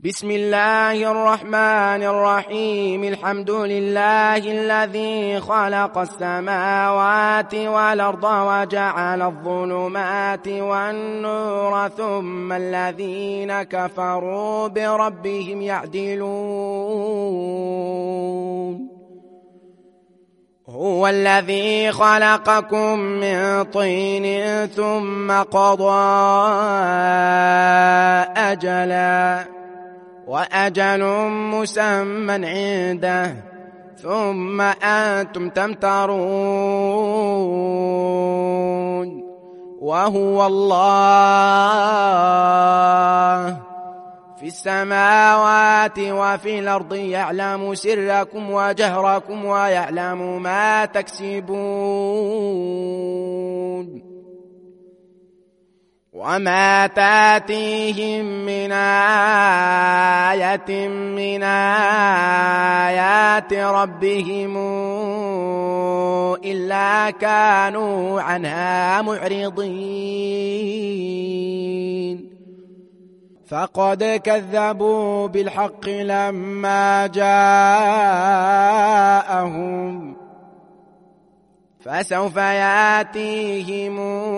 بسم الله الرحمن الرحيم. الحمد لله الذي خلق السماوات والأرض وجعل الظلمات والنور ثم الذين كفروا بربهم يعدلون. هو الذي خلقكم من طين ثم قضى أجلا وأجل مسمى عنده ثم أنتم تمترون. وهو الله في السماوات وفي الأرض يعلم سركم وجهركم ويعلم ما تكسبون. وما تاتيهم من آية من آيات ربهم إلا كانوا عنها معرضين. فقد كذبوا بالحق لما جاءهم فسوف ياتيهم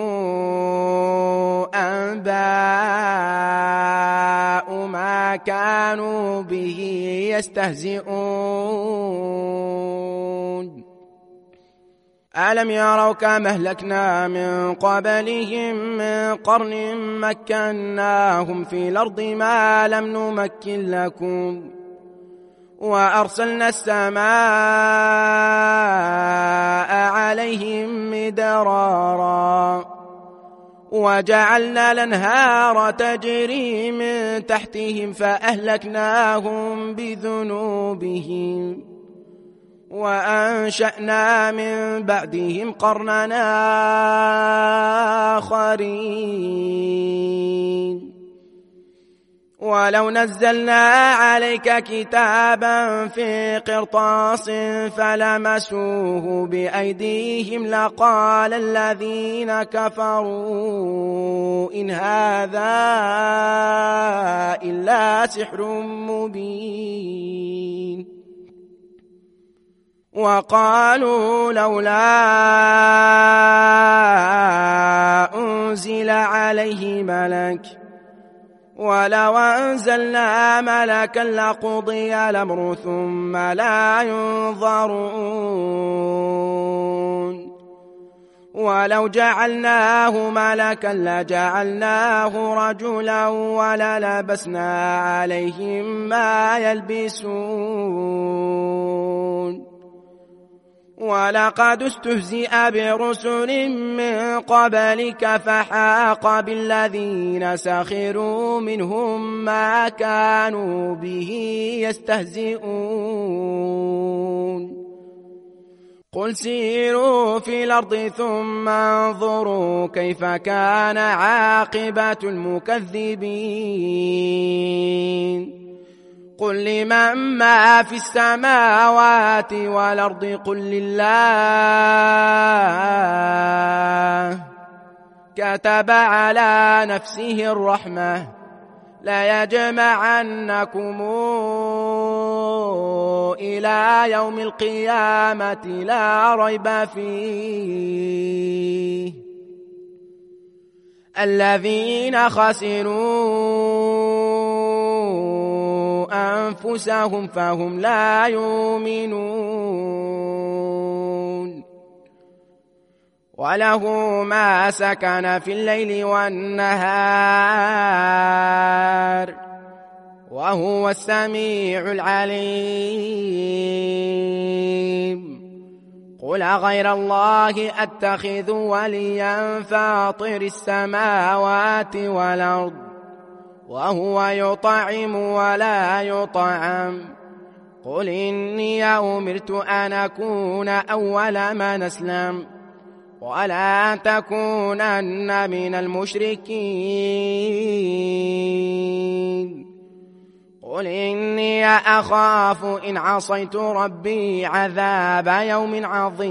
أنباء ما كانوا به يستهزئون. ألم يروا كما أهلكنا من قبلهم من قرن مكناهم في الأرض ما لم نمكن لكم وأرسلنا السماء عليهم مدرارا وجعلنا الأنهار تجري من تحتهم فأهلكناهم بذنوبهم وأنشأنا من بعدهم قرننا آخرين. ولو نزلنا عليك كتابا في قرطاس فلمسوه بأيديهم لقال الذين كفروا إن هذا إلا سحر مبين. وقالوا لولا أنزل عليه ملك ولو أنزلنا ملكا لقضي الأمر ثم لا ينظرون. ولو جعلناه ملكا لجعلناه رجلا وللبسنا عليهم ما يلبسون. ولقد استهزئ برسل من قبلك فحاق بالذين سخروا منهم ما كانوا به يستهزئون. قل سيروا في الأرض ثم انظروا كيف كان عاقبة المكذبين. قل لمن ما في السماوات والأرض قل لله كتب على نفسه الرحمة ليجمعنكم إلى يوم القيامة لا ريب فيه الذين خسروا أنفسهم فهم لا يؤمنون. وله ما سكن في الليل والنهار وهو السميع العليم. قل غير الله أتخذ وليا فاطر السماوات والأرض وهو يطعم ولا يطعم. قل إني أمرت أن أكون أول من أسلم ولا تكونن من المشركين. قل إني أخاف إن عصيت ربي عذاب يوم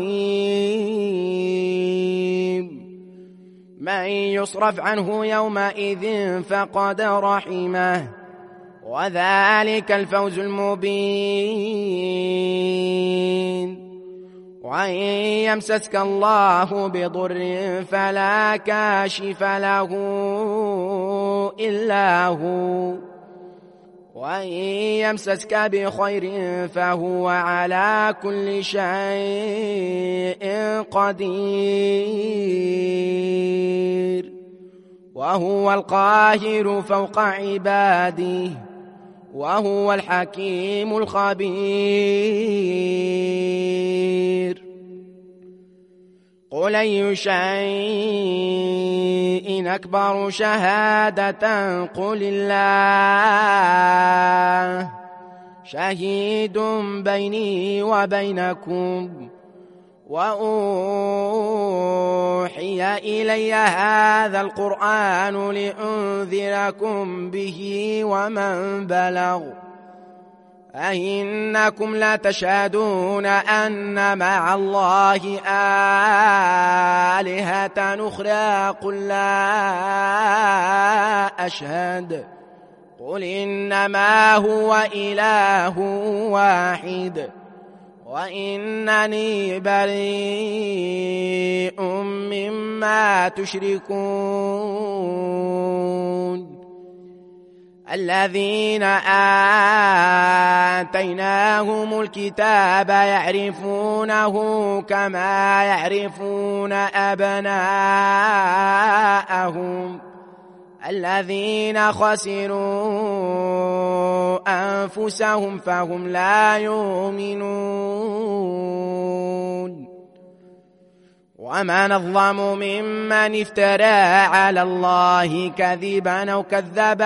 عظيم. من يصرف عنه يومئذ فقد رحمه وذلك الفوز المبين. وإن يمسسك الله بضر فلا كاشف له إلا هو، وإن يمسسك بخير فهو على كل شيء قدير، وهو القاهر فوق عباده، وهو الحكيم الخبير. قل أي شيء أكبر شهادة؟ قل الله شهيد بيني وبينكم، وأوحي إلي هذا القرآن لأنذركم به ومن بلغ. أئنكم لا تشهدون أن مع الله آلهة أخرى؟ قل لا أشهد، قل إنما هو إله واحد وإنني بريء مما تشركون. الذين آتيناهم الكتاب يعرفونه كما يعرفون أبناءهم، الذين خسروا أنفسهم فهم لا يؤمنون. ومن أظلم ممن افترى على الله كذبا أو كذب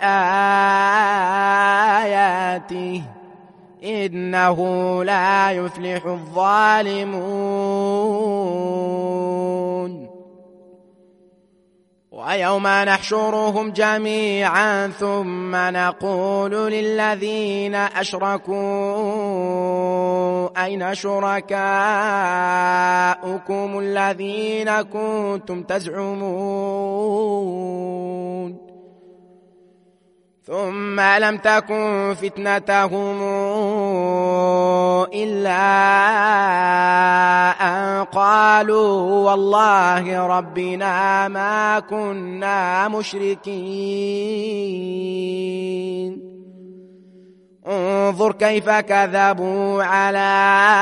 بآياته، إنه لا يفلح الظالمون. ويوم نحشرهم جميعا ثم نقول للذين أشركوا أين شركاؤكم الذين كنتم تزعمون، ثم لم تكن فتنتهم إلا أن قالوا والله ربنا ما كنا مشركين. انظر كيف كذبوا على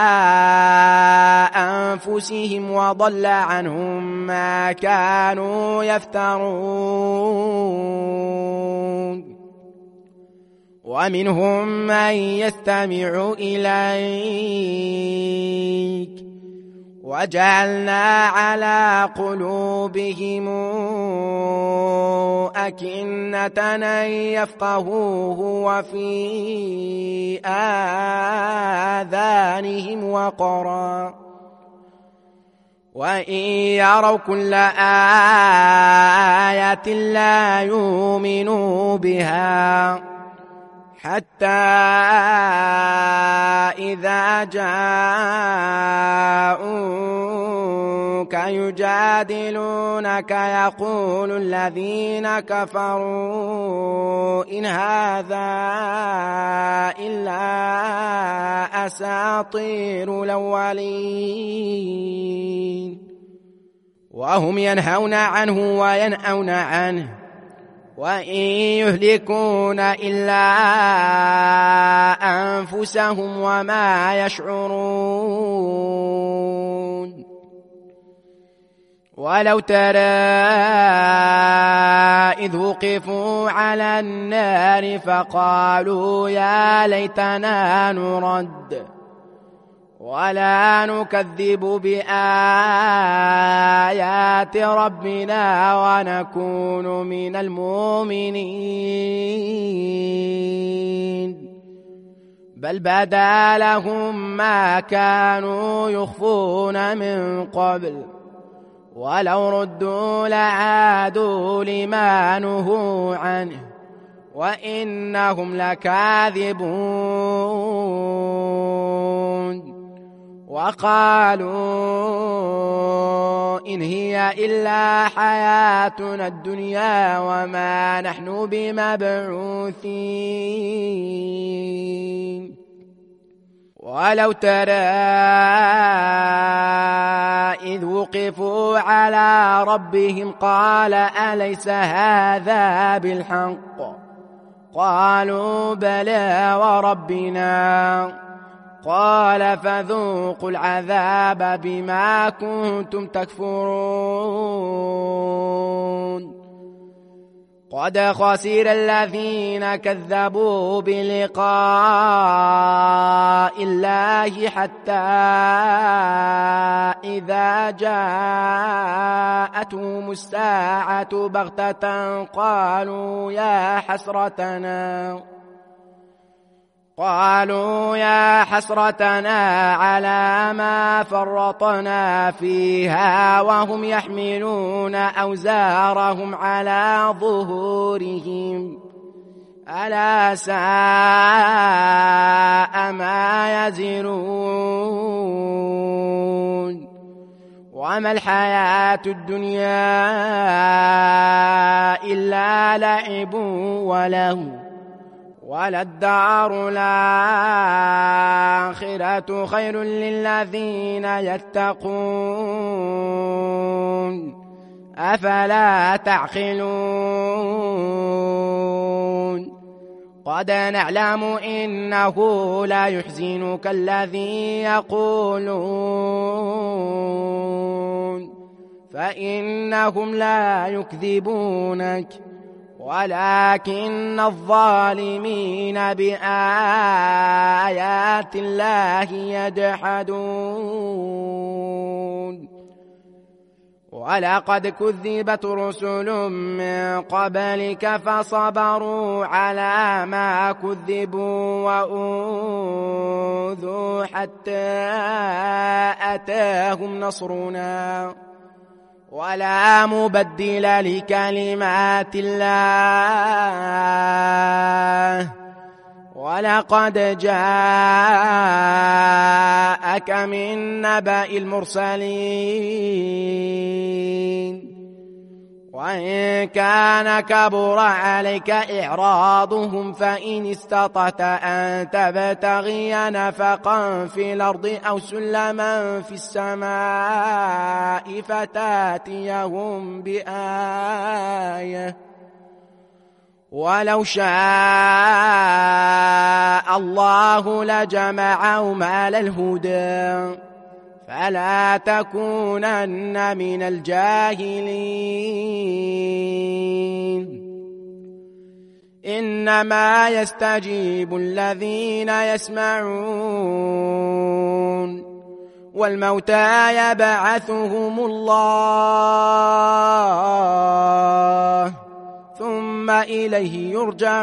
أنفسهم وضل عنهم ما كانوا يفترون. ومنهم من يستمع إليك وجعلنا على قلوبهم أكنة أن يفقهوه وفي آذانهم وقرا، وإن يروا كل آية لا يؤمنوا بها، حتى إذا جاءوك يجادلونك يقول الذين كفروا إن هذا إلا أساطير الأولين، وهم ينهون عنه وينأون عنه، وإن يهلكون إلا أنفسهم وما يشعرون. ولو ترى إذ وقفوا على النار فقالوا يا ليتنا نرد ولا نكذب بآيات ربنا ونكون من المؤمنين، بل بدا لهم ما كانوا يخفون من قبل، ولو ردوا لعادوا لما نهوا عنه وإنهم لكاذبون. وقالوا إن هي إلا حياتنا الدنيا وما نحن بمبعوثين ولو ترى إذ وقفوا على ربهم قال أليس هذا بالحق قالوا بلى وربنا قال فذوقوا العذاب بما كنتم تكفرون قد خسر الذين كذبوا بلقاء الله حتى إذا جاءتهم الساعة بغتة قالوا يا حسرتنا على ما فرطنا فيها وهم يحملون أوزارهم على ظهورهم ألا ساء ما يزرون وما الحياة الدنيا إلا لعب ولهو وللدار الآخرة خير للذين يتقون أفلا تعقلون قد نعلم إنه لا يحزنك الذي يقولون فإنهم لا يكذبونك ولكن الظالمين بآيات الله يجحدون ولقد كذبت رسل من قبلك فصبروا على ما كذبوا وأوذوا حتى أتاهم نصرنا ولا مبدل لكلمات الله ولقد جاءك من نبأ المرسلين وإن كان كبر عليك إعراضهم فإن استطعت أن تبتغي نفقا في الأرض أو سلما في السماء فتاتيهم بآية ولو شاء الله لجمعهم على الهدى فلا تكونن من الجاهلين إنما يستجيب الذين يسمعون والموتى يبعثهم الله ثم إليه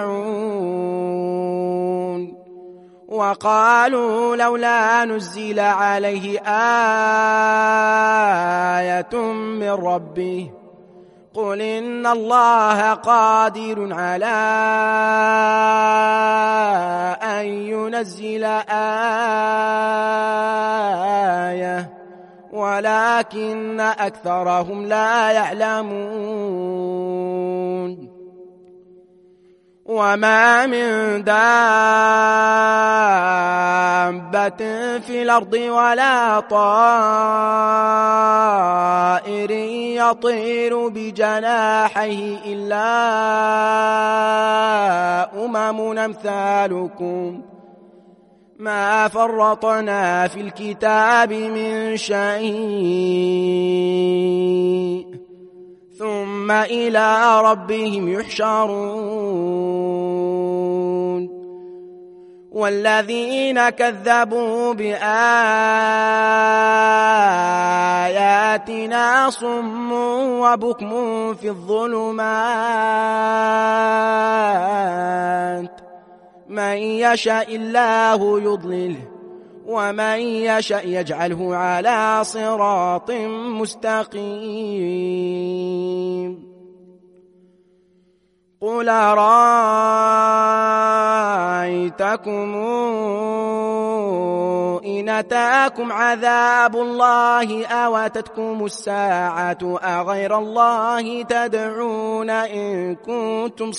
يرجعون وقالوا لولا نزل عليه آية من ربه قل إن الله قادر على أن ينزل آية ولكن أكثرهم لا يعلمون وما من دابة في الأرض ولا طائر يطير بجناحيه إلا أمم أمثالكم ما فرطنا في الكتاب من شيء ثم إلى ربهم يحشرون والذين كذبوا بآياتنا صم وبكم في الظلمات من يشاء الله يضلله ومن يشاء يجعله على صراط مستقيم قل أرأيتم أَرَأَيْتَكُمْ إِنْ أَتَاكُمْ عَذَابُ اللَّهِ أَوْ أَتَتْكُمُ السَّاعَةُ أَغَيْرَ اللَّهِ تَدْعُونَ إِن كُنتُمْ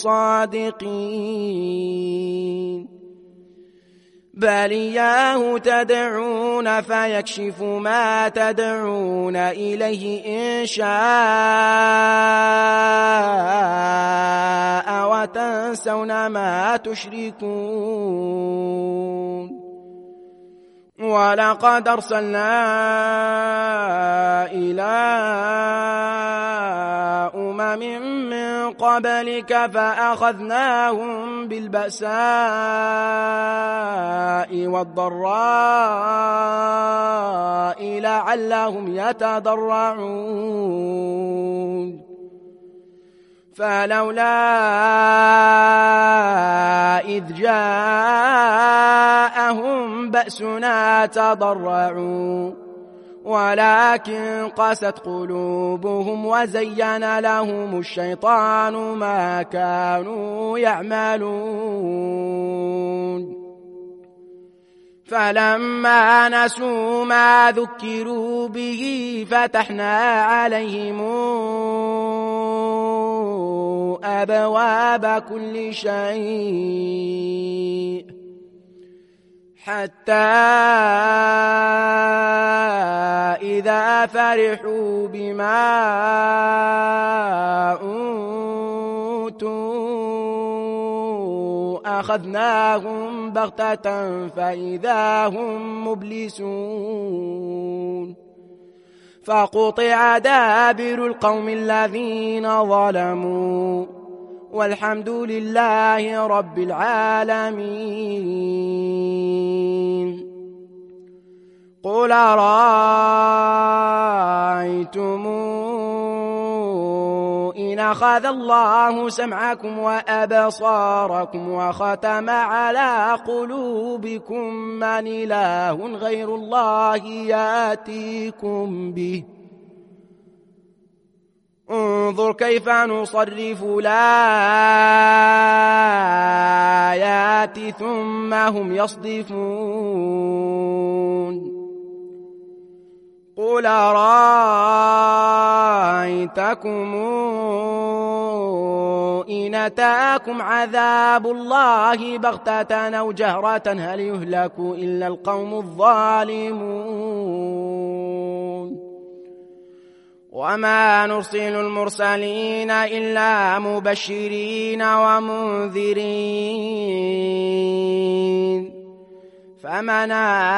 صَادِقِينَ بل إياه تدعون فيكشف ما تدعون إليه إن شاء وتنسون ما تشركون ولقد أرسلنا إلى أمم من قبلك فأخذناهم بالبأساء والضراء لعلهم يتضرعون فلولا إذ جاءهم بأسنا تضرعوا ولكن قست قلوبهم وزين لهم الشيطان ما كانوا يعملون فلما نسوا ما ذكروا به فتحنا عليهم أبواب كل شيء حتى إذا فرحوا بما أوتوا أخذناهم بغتة فإذا هم مبلسون فقطع دابر القوم الذين ظلموا والحمد لله رب العالمين قل أرأيتم إن أخذ الله سمعكم وأبصاركم وختم على قلوبكم من إله غير الله يأتيكم به انظر كيف نصرف الآيات ثم هم يصدفون قل أرأيتكم إن أتاكم عذاب الله بغتة أو جهرة هل يهلك إلا القوم الظالمون وما نرسل المرسلين إلا مبشرين ومنذرين فمن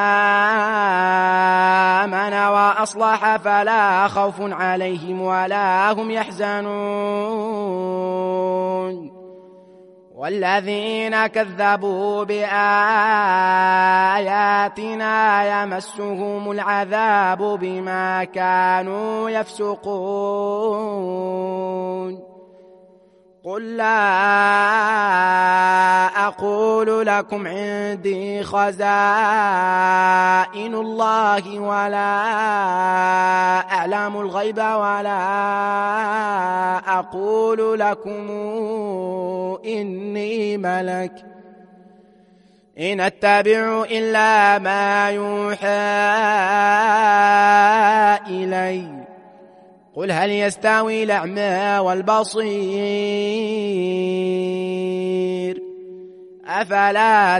آمن وأصلح فلا خوف عليهم ولا هم يحزنون والذين كذبوا بآياتنا يمسهم العذاب بما كانوا يفسقون قل لا أقول لكم عندي خزائن الله ولا أعلم الغيب ولا أقول لكم إني ملك إن أتبع إلا ما يوحى إلي قل هل يستوي الأعمى والبصير أفلا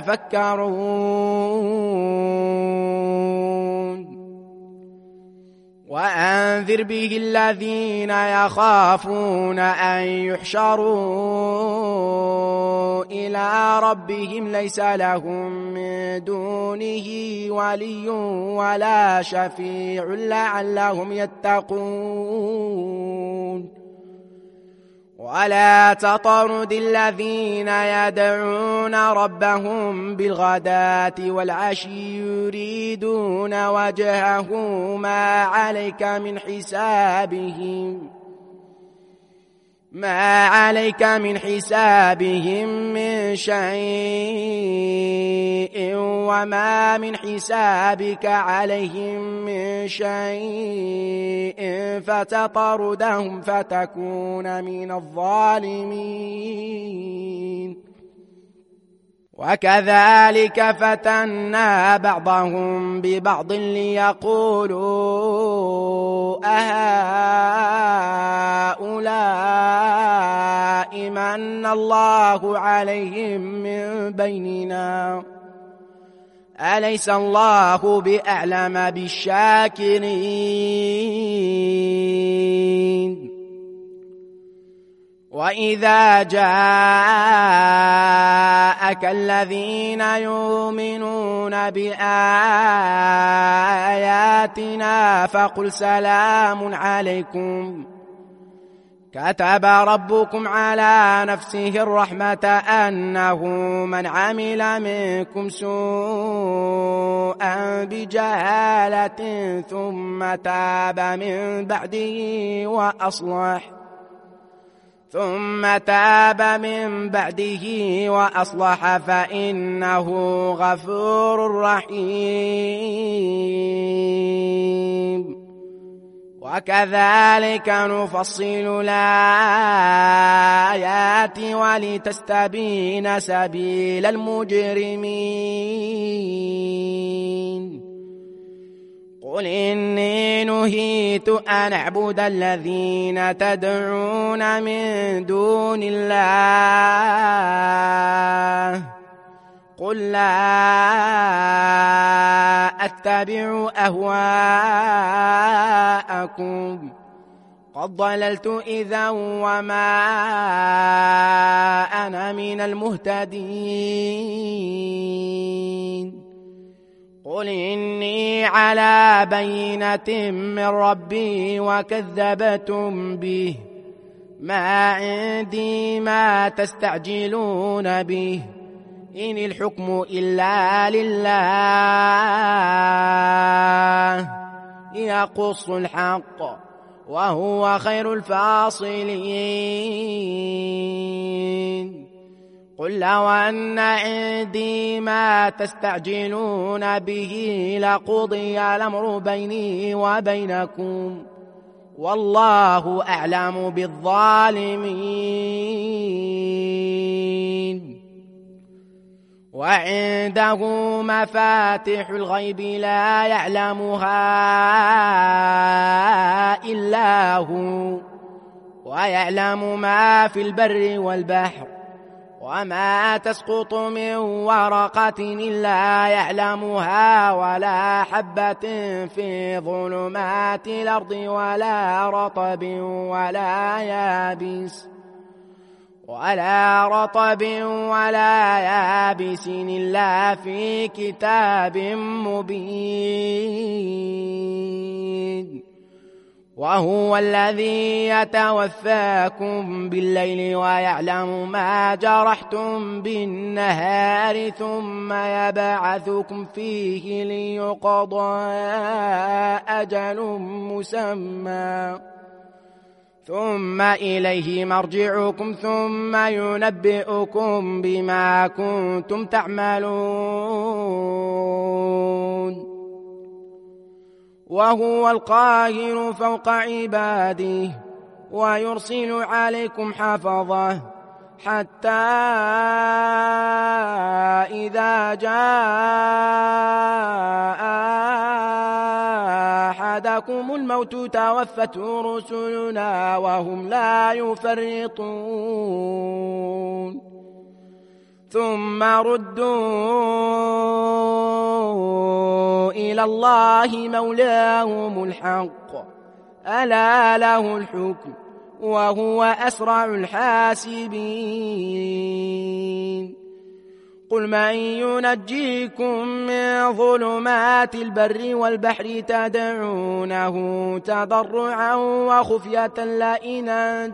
تتفكرون وأنذر به الذين يخافون أن يحشروا إلى ربهم ليس لهم من دونه ولي ولا شفيع لعلهم يتقون ولا تطرد الذين يدعون ربهم بالغداة والعشي يريدون وجهه ما عليك من حسابهم من شيء وما من حسابك عليهم من شيء فتطردهم فتكون من الظالمين وكذلك فتنا بعضهم ببعض ليقولوا أهؤلاء من الله عليهم من بيننا أليس الله بأعلم بالشاكرين وإذا جاءك الذين يؤمنون بآياتنا فقل سلام عليكم كتب ربكم على نفسه الرحمة أنه من عمل منكم سوءا بجهالة ثم تاب من بعده وأصلح فإنه غفور رحيم وكذلك نفصل الآيات ولتستبين سبيل المجرمين قل إني نهيت أن أعبد الذين تدعون من دون الله قل لا أتبع أهواءكم قد ضللت إذا وما أنا من المهتدين قل إني على بينة من ربي وكذبتم به ما عندي ما تستعجلون به إن الحكم إلا لله يقص الحق وهو خير الفاصلين قل لو أن عندي ما تستعجلون به لقضي الأمر بيني وبينكم والله أعلم بالظالمين وعنده مفاتح الغيب لا يعلمها إلا هو ويعلم ما في البر والبحر وما تسقط من ورقة إلا يعلمها ولا حبة في ظلمات الأرض ولا رطب ولا يابس إلا في كتاب مبين وهو الذي يتوفاكم بالليل ويعلم ما جرحتم بالنهار ثم يبعثكم فيه ليقضى أجل مسمى ثم إليه مرجعكم ثم ينبئكم بما كنتم تعملون وهو القاهر فوق عباده ويرسل عليكم حفظه حتى إذا جاء أحدكم الموت توفته رسلنا وهم لا يفرطون ثم ردوا إلى الله مولاهم الحق ألا له الحكم وهو أسرع الحاسبين قل من ينجيكم من ظلمات البر والبحر تدعونه تضرعا وخفية لئن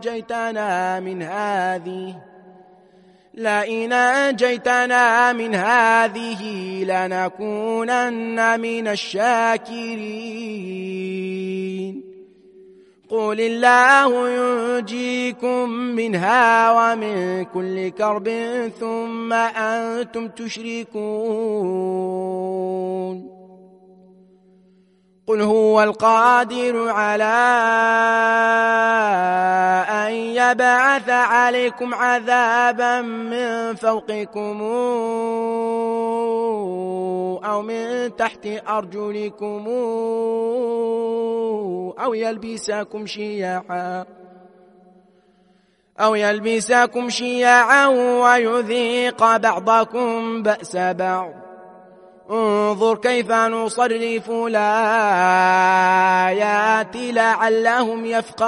أنجيتنا من هذه لنكونن من الشاكرين قل الله ينجيكم منها ومن كل كرب ثم أنتم تشركون قل هو القادر على أن يبعث عليكم عذابا من فوقكم أو من تحت أرجلكم أو يلبسكم شيعا ويذيق بعضكم بأس بعض. انظر كيف نصرف الآيات لعلهم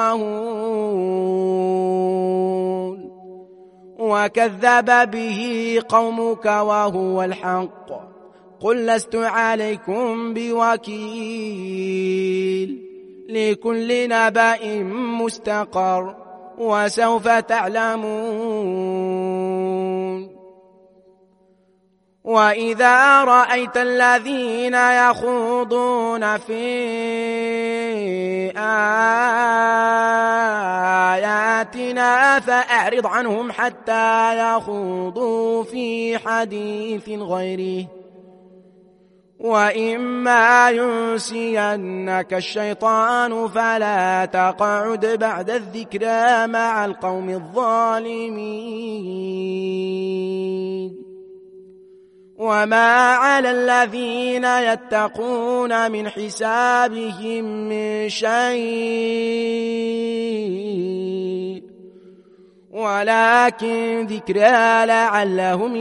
يفقهون. وكذب به قومك وهو الحق قل لست عليكم بوكيل لكل نبأ مستقر وسوف تعلمون. وإذا رأيت الذين يخوضون في آياتنا فأعرض عنهم حتى يخوضوا في حديث غيره وإما ينسينك الشيطان فلا تقعد بعد الذكرى مع القوم الظالمين. وما على الذين يتقون من حسابهم من شيء ولكن ذكرى لعلهم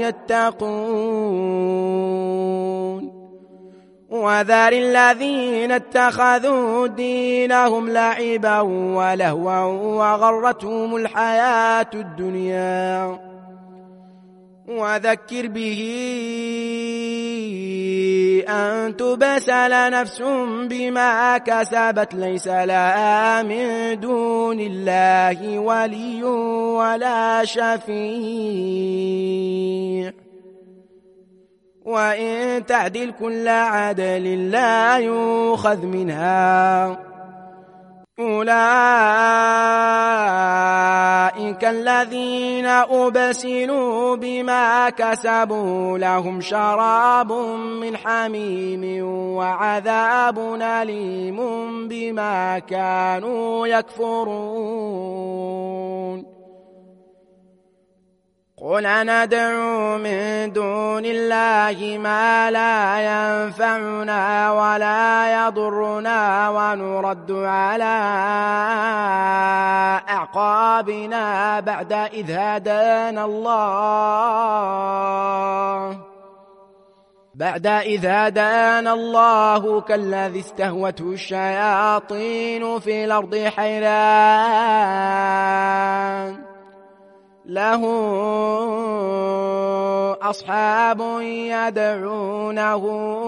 يتقون. وذر الذين اتخذوا دينهم لعبا ولهوا وغرتهم الحياة الدنيا وذكر به أن تبسل نفس بما كسبت ليس لها من دون الله ولي ولا شفيع وإن تعدل كل عدل لا يؤخذ منها. أولئك الذين أبسلوا بما كسبوا لهم شراب من حميم وعذاب أليم بما كانوا يكفرون. قل ندعو من دون الله ما لا ينفعنا ولا يضرنا ونرد على أعقابنا بعد إذ هدانا الله كالذي استهوته الشياطين في الأرض حيران له أصحاب يدعونه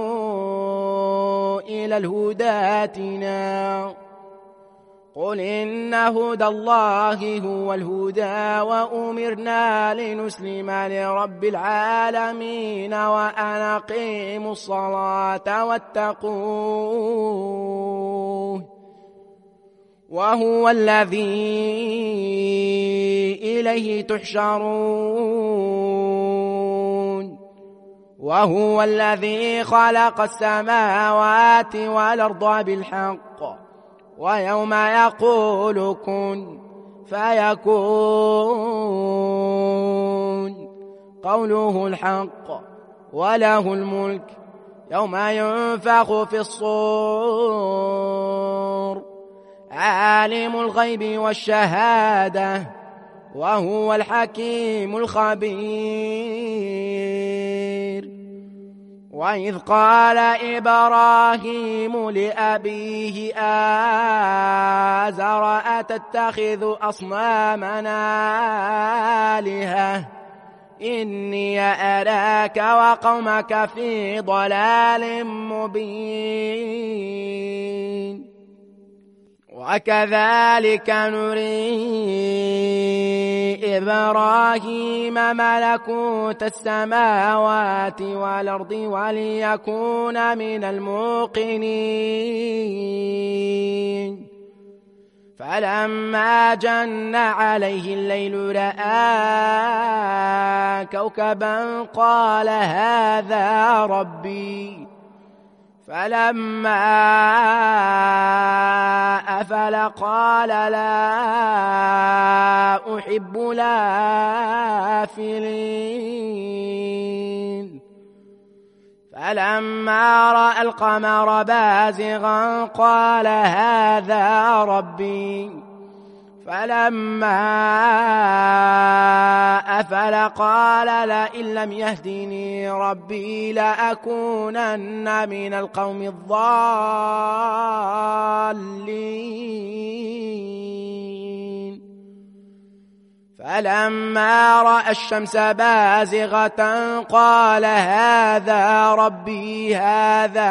إلى الهدى ائتنا. قل إن هدى الله هو الهدى وأمرنا لنسلم لرب العالمين وأن أقيموا الصلاة واتقوه وهو الذي إليه تحشرون. وهو الذي خلق السماوات والأرض بالحق ويوم يقول كن فيكون قوله الحق وله الملك يوم ينفخ في الصور عالم الغيب والشهادة وهو الحكيم الخبير. وإذ قال إبراهيم لأبيه آزر أتتخذ أصنامنا آلهة إني أراك وقومك في ضلال مبين. وكذلك نري إبراهيم ملكوت السماوات والأرض وليكون من الموقنين. فلما جن عليه الليل رأى كوكبا قال هذا ربي فلما أفل قال لا أحب الآفلين فلما رأى القمر بازغا قال هذا ربي فلما أفل قال لئن لم يهدني ربي لأكونن من القوم الضالين فلما رأى الشمس بازغة قال هذا ربي هذا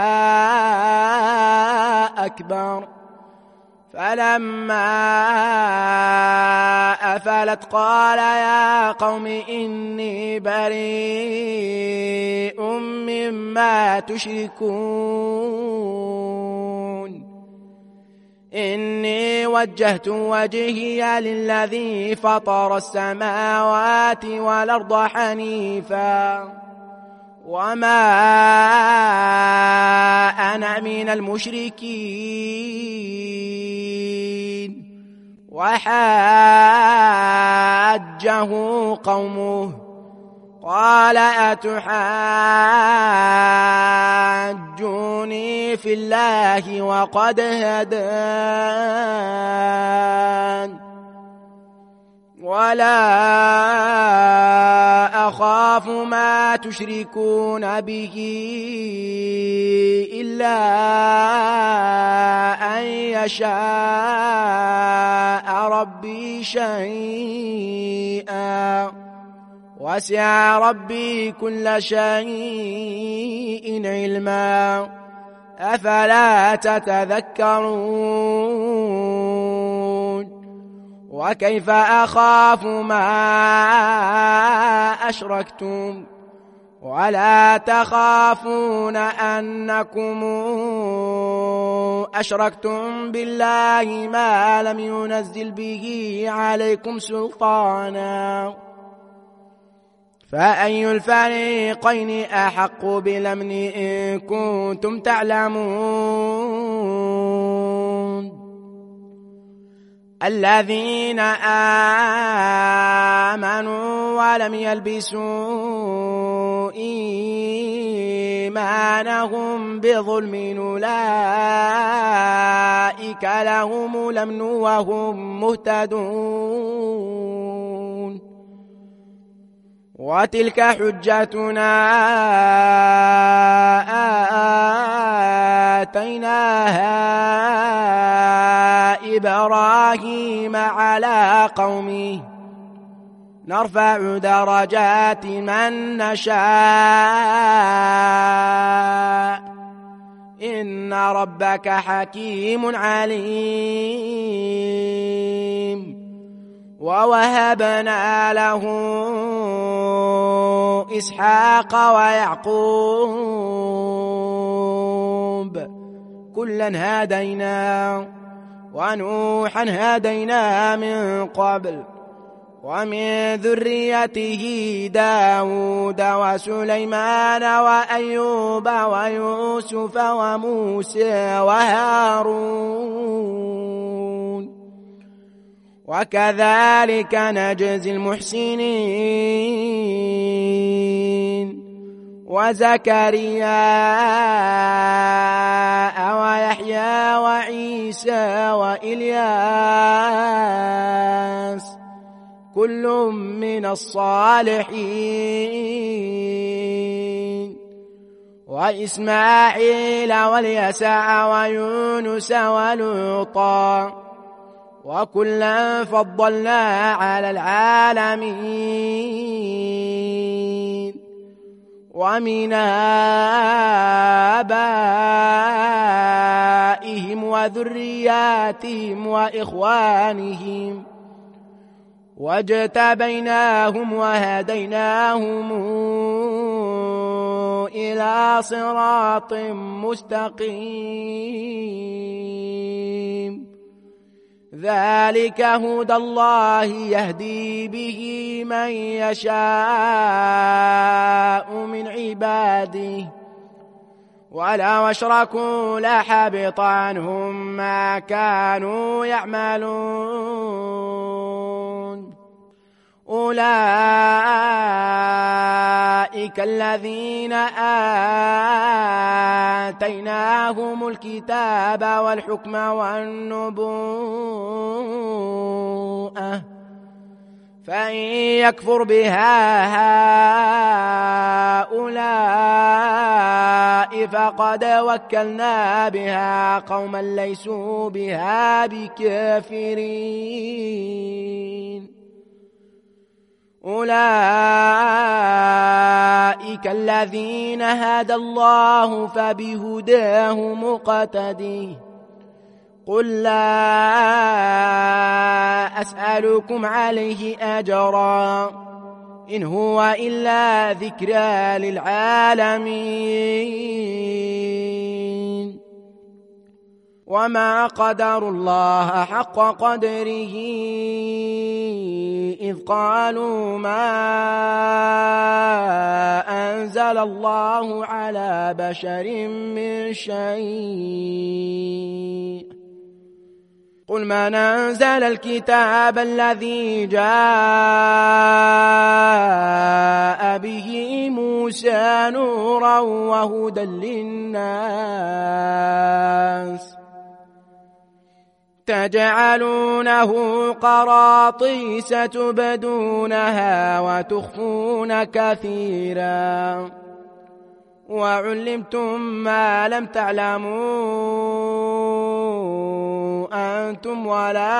أكبر فلما أفلت قال يا قوم إني بريء مما تشركون إني وجهت وجهي للذي فطر السماوات والأرض حنيفا وما أنا من المشركين وحاجه قومه قال أتحاجوني في الله وقد هدان ولا أخاف ما تشركون به إلا أن يشاء ربي شيئا وسع ربي كل شيء علما أفلا تتذكرون وكيف أخاف ما أشركتم ولا تخافون أنكم أشركتم بالله ما لم ينزل به عليكم سلطانا فأي الفريقين أحق بالأمن إن كنتم تعلمون الذين آمنوا ولم يلبسوا إيمانهم بظلم أولئك لهم الأمن وهم مهتدون وتلك حجتنا آتيناها إبراهيم على قومه نرفع درجات من نشاء إن ربك حكيم عليم ووهبنا له إسحاق ويعقوب كلا هدينا ونوحا هدينا من قبل ومن ذريته داود وسليمان وأيوب ويوسف وموسى وهارون وكذلك نجزي المحسنين وزكريا ويحيى وعيسى وإلياس كل من الصالحين وإسماعيل واليسع ويونس ولوطا وكلا فضلنا على العالمين ومن آبائهم وذرياتهم وإخوانهم واجتبيناهم وهديناهم إلى صراط مستقيم ذلك هدى الله يهدي به من يشاء من عباده ولو أشركوا لحبط عنهم ما كانوا يعملون أولئك الذين آتيناهم الكتاب والحكم والنبوءة فإن يكفر بها هؤلاء فقد وكلنا بها قوما ليسوا بها بكافرين أولئك الذين هدى الله فبهداه مقتدي قل لا أسألكم عليه أجرا إن هو إلا ذكرى للعالمين وما قدروا الله حق قدره إذ قالوا ما أنزل الله على بشر من شيء قل من أنزل الكتاب الذي جاء به موسى نورا وهدى للناس تجعلونه قراطيس تبدونها وتخفون كثيرا وعلمتم ما لم تعلموا أنتم ولا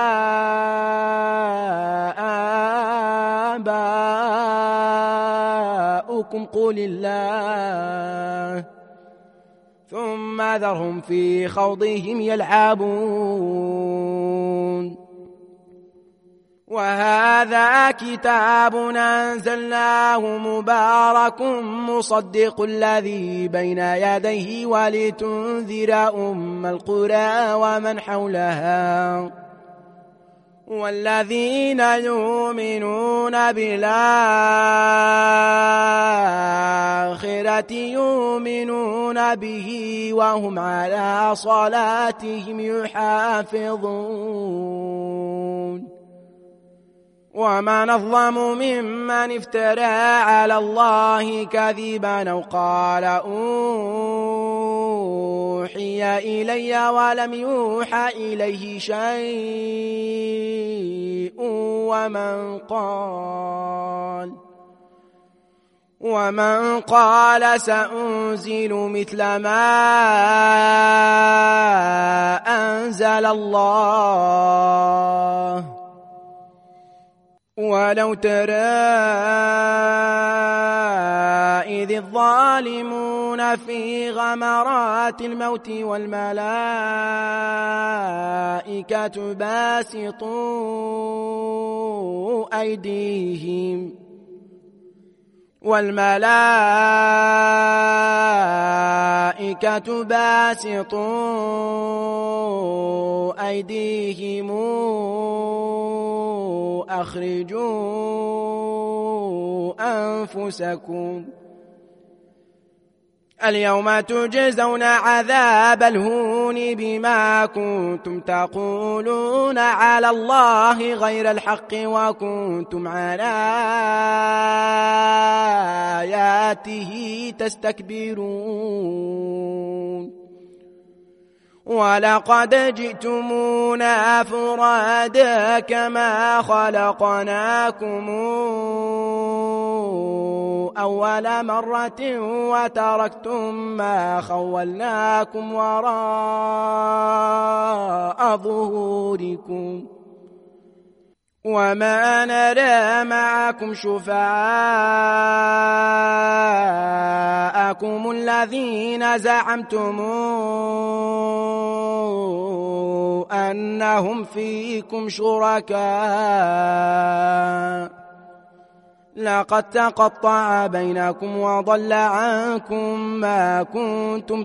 آباؤكم قل الله ثم ذرهم في خوضهم يلعبون وهذا كتاب أنزلناه مبارك مصدق الذي بين يديه ولتنذر أم القرى ومن حولها والذين يؤمنون بالآخرة يؤمنون به وهم على صلاتهم يحافظون ومن أظلم ممن افترى على الله كذبا أو قال أوحي إلي ولم يوحى إليه شيء ومن قال سأنزل مثل ما أنزل الله ولو ترى إذ الظالمون في غمرات الموت والملائكة باسطوا أيديهم أخرجوا أنفسكم اليوم تجزون عذاب الهون بما كنتم تقولون على الله غير الحق وكنتم عن آياته تستكبرون ولقد جئتمونا فرادا كما خلقناكم أول مرة وتركتم ما خولناكم وراء ظهوركم وما نرى معكم شفعاءكم الذين زعمتم أنهم فيكم شركاء لقد تقطع بينكم وضل عنكم ما كنتم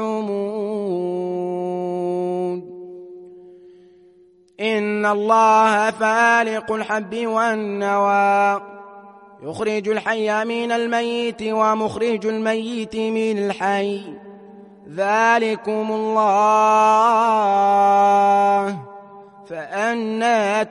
تزعمون إن الله فالق الحب والنوى يخرج الحي من الميت ومخرج الميت من الحي ذلكم الله فأنى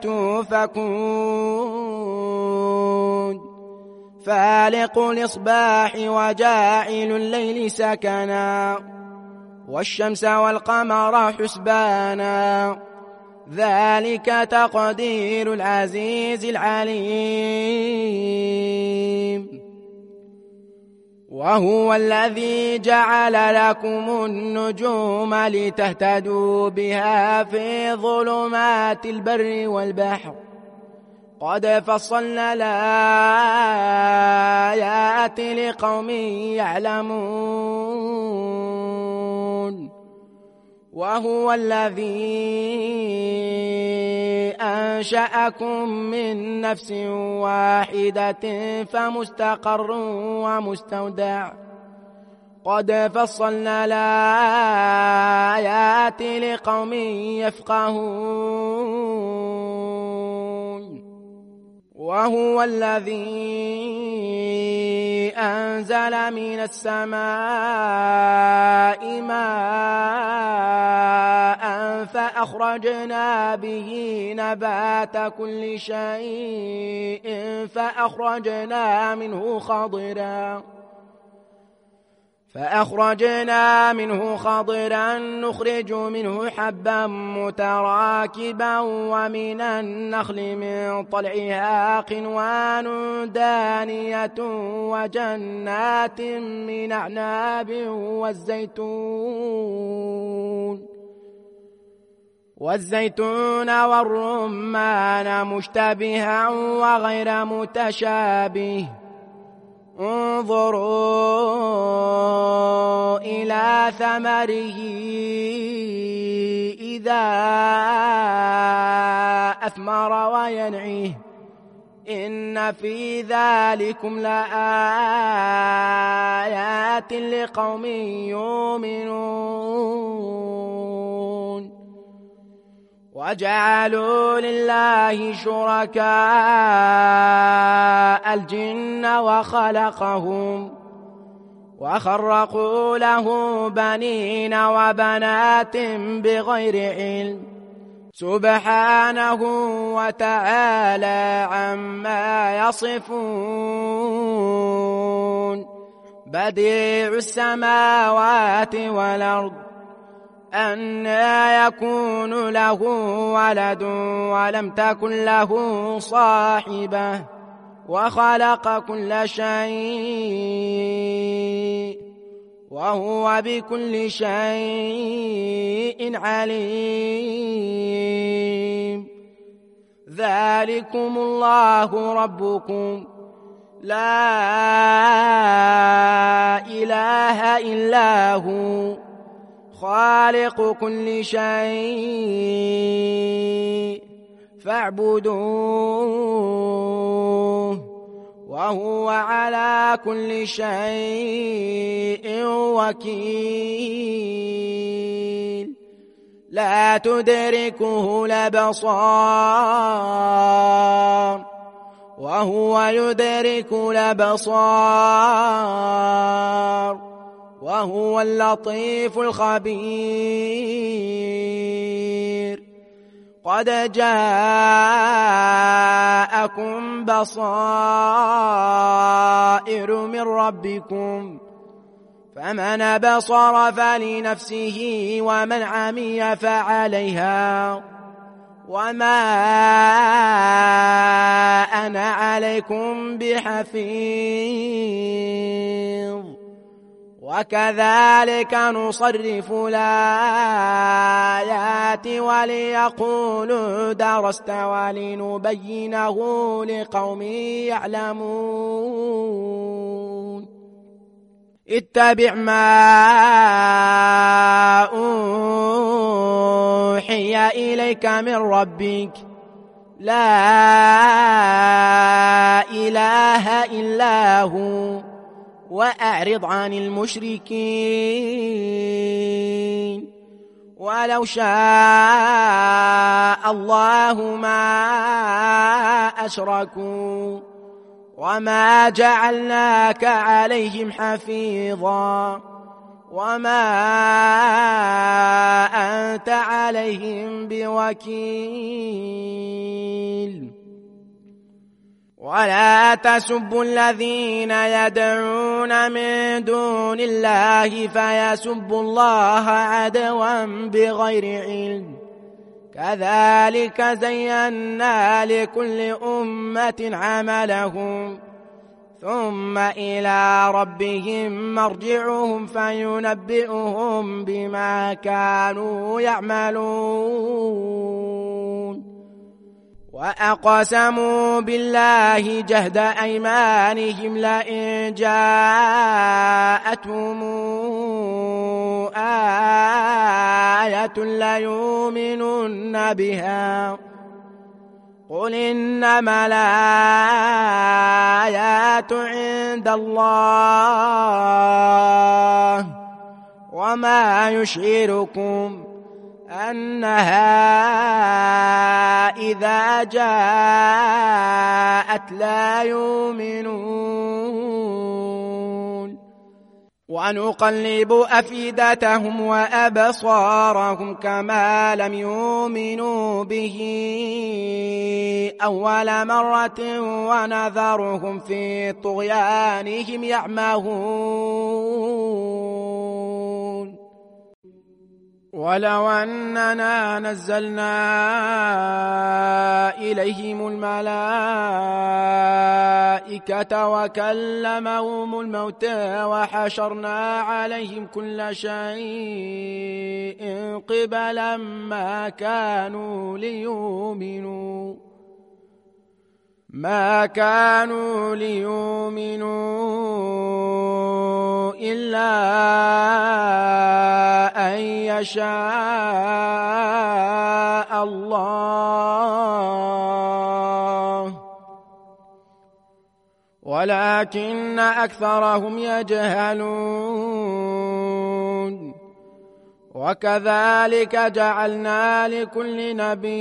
تؤفكون فالق الإصباح وجاعل الليل سكنا والشمس والقمر حسبانا ذلك تقدير العزيز العليم وهو الذي جعل لكم النجوم لتهتدوا بها في ظلمات البر والبحر قد فصلنا الآيات لقوم يعلمون وهو الذي أنشأكم من نفس واحدة فمستقر ومستودع قد فصلنا الآيات لقوم يفقهون وهو الذي أنزل من السماء ماء فأخرجنا به نبات كل شيء فأخرجنا منه خضرا نخرج منه حبا متراكبا ومن النخل من طلعها قنوان دانية وجنات من أعناب والزيتون والرمان مشتبها وغير متشابه انظروا إلى ثمره إذا أثمر وينعه إن في ذلكم لآيات لقوم يؤمنون وجعلوا لله شركاء الجن وخلقهم وخرقوا له بنين وبنات بغير علم سبحانه وتعالى عما يصفون بديع السماوات والأرض أنى يكون له ولد ولم تكن له صاحبة وخلق كل شيء وهو بكل شيء عليم ذلكم الله ربكم لا إله إلا هو خالق كل شيء فاعبدوه وهو على كل شيء وكيل لا تدركه الأبصار وهو يدرك الأبصار وهو اللطيف الخبير قد جاءكم بصائر من ربكم فمن بصر فلنفسه ومن عمي فعليها وما أنا عليكم بحفيظ وكذلك نصرف الآيات وليقولوا درست ولنبينه لقوم يعلمون اتبع ما أوحي إليك من ربك لا إله إلا هو وأعرض عن المشركين ولو شاء الله ما أشركوا وما جعلناك عليهم حفيظا وما أنت عليهم بوكيل. ولا تسبوا الذين يدعون من دون الله فيسبوا الله عدوا بغير علم، كذلك زينا لكل أمة عملهم ثم إلى ربهم مرجعهم فينبئهم بما كانوا يعملون. وأقسموا بالله جهد أيمانهم لئن جاءتهم آية ليؤمنن بها، قل إنما الآيات عند الله وما يشعركم أنها إذا جاءت لا يؤمنون. ونقلب أفئدتهم وأبصارهم كما لم يؤمنوا به أول مرة ونذرهم في طغيانهم يعمهون. ولو أننا نزلنا إليهم الملائكة وكلمهم الموتى وحشرنا عليهم كل شيء قبلا ما كانوا ليؤمنوا إلا أن يشاء الله ولكن أكثرهم يجهلون. وكذلك جعلنا لكل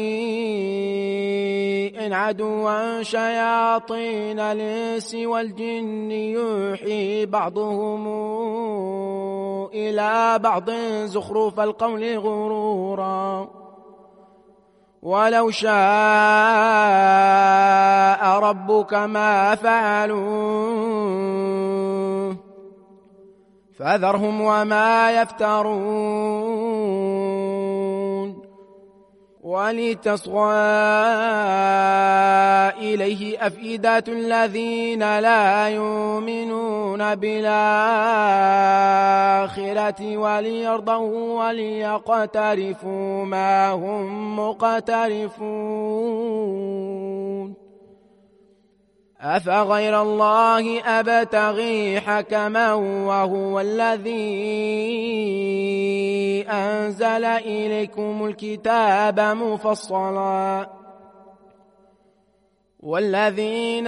نبي عدوا شياطين الإنس والجن يوحي بعضهم إلى بعض زخرف القول غرورا، ولو شاء ربك ما فعلوه فذرهم وما يفترون. ولتصغى إليه أفئدة الذين لا يؤمنون بالآخرة وليرضوا وليقترفوا ما هم مقترفون. أفغير الله أبتغي حكما وهو الذي أنزل إليكم الكتاب مفصلا، والذين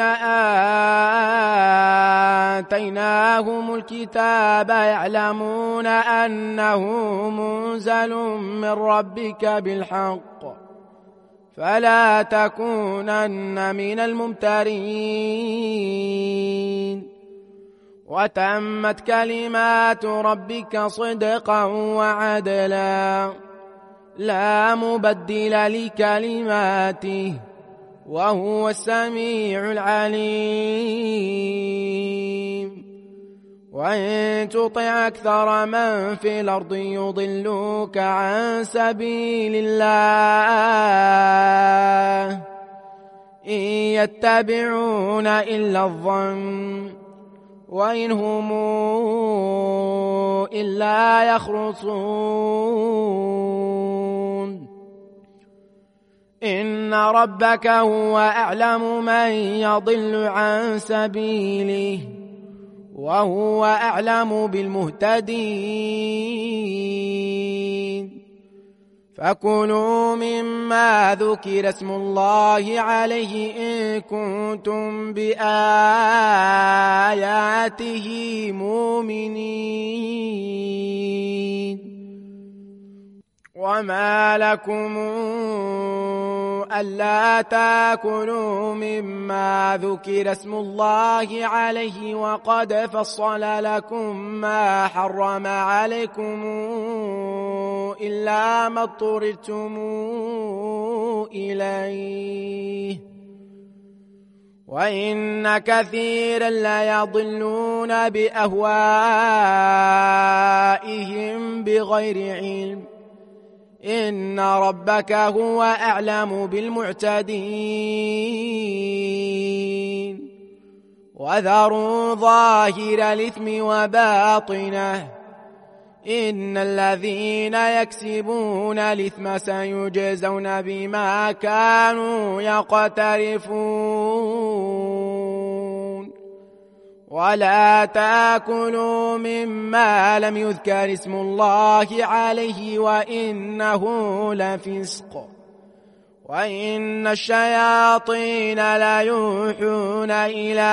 آتيناهم الكتاب يعلمون أنه منزل من ربك بالحق فلا تكونن من الممترين. وتمت كلمات ربك صدقا وعدلا لا مبدل لكلماته وهو السميع العليم. وإن تطع أكثر من في الأرض يضلوك عن سبيل الله إن يتبعون إلا الظن وإن هم إلا يخرصون. إن ربك هو أعلم من يضل عن سبيله وهو أعلم بالمهتدين. فكلوا مما ذكر اسم الله عليه إن كنتم بآياته مؤمنين. وما لكم ألا تأكلوا مما ذكر اسم الله عليه وقد فصل لكم ما حرم عليكم إلا ما اضطررتم إليه وإن كثيرا ليضلون بأهوائهم بغير علم إن ربك هو أعلم بالمعتدين وذروا ظاهر الإثم وباطنه إن الذين يكسبون الإثم سيجزون بما كانوا يقترفون ولا تأكلوا مما لم يذكر اسم الله عليه وإنه لفسق وإن الشياطين ليوحون إلى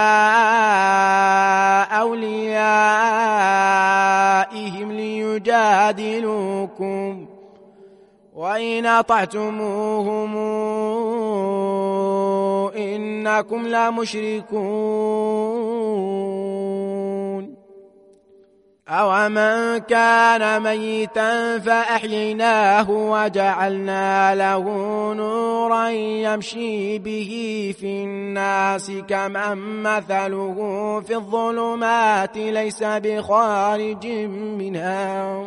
أوليائهم ليجادلوكم وإن أطعتموهم إنكم لمشركون أومن كان ميتا فأحييناه وجعلنا له نورا يمشي به في الناس كمن مثله في الظلمات ليس بخارج منها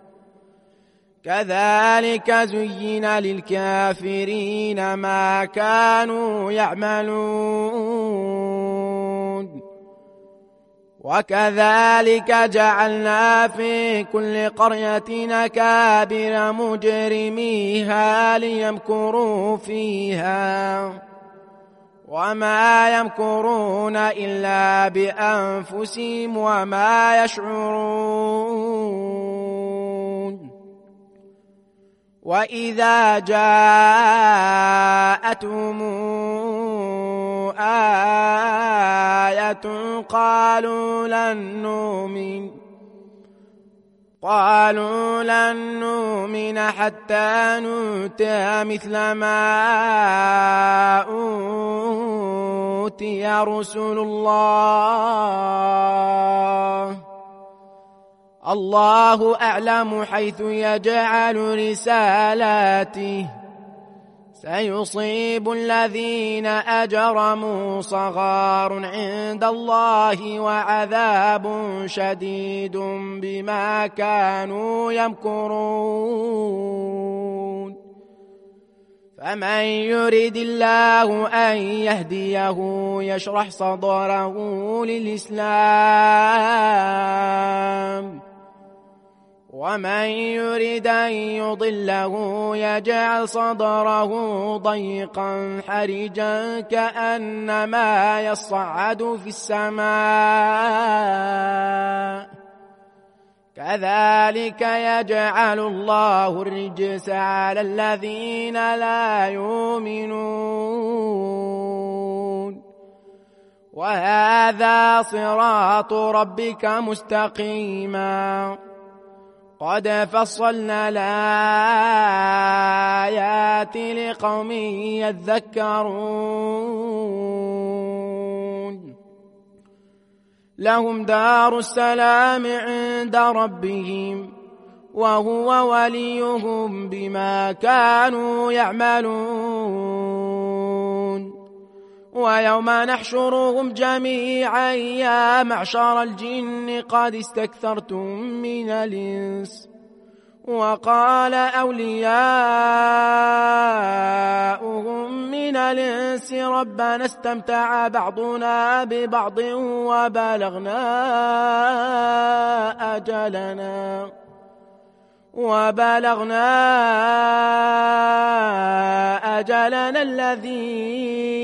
كذلك زين للكافرين ما كانوا يعملون وكذلك جعلنا في كل قرية أكابر مجرميها ليمكروا فيها وما يمكرون إلا بأنفسهم وما يشعرون وإذا جاءتهم آية قالوا لن نؤمن حتى نؤتى مثل ما أوتي رسل الله أعلم حيث يجعل رسالاته سيصيب الذين أجرموا صغار عند الله وعذاب شديد بما كانوا يمكرون فمن يرد الله أن يهديه يشرح صدره للإسلام ومن يرد أن يضله يجعل صدره ضيقا حرجا كأنما يصعد في السماء كذلك يجعل الله الرجس على الذين لا يؤمنون وهذا صراط ربك مستقيما قد فصلنا الآيات لقوم يذكرون لهم دار السلام عند ربهم وهو وليهم بما كانوا يعملون ويوم نحشرهم جميعا يا معشر الجن قد استكثرتم من الإنس وقال أولياؤهم من الإنس ربنا استمتع بعضنا ببعض وبلغنا أجلنا الذي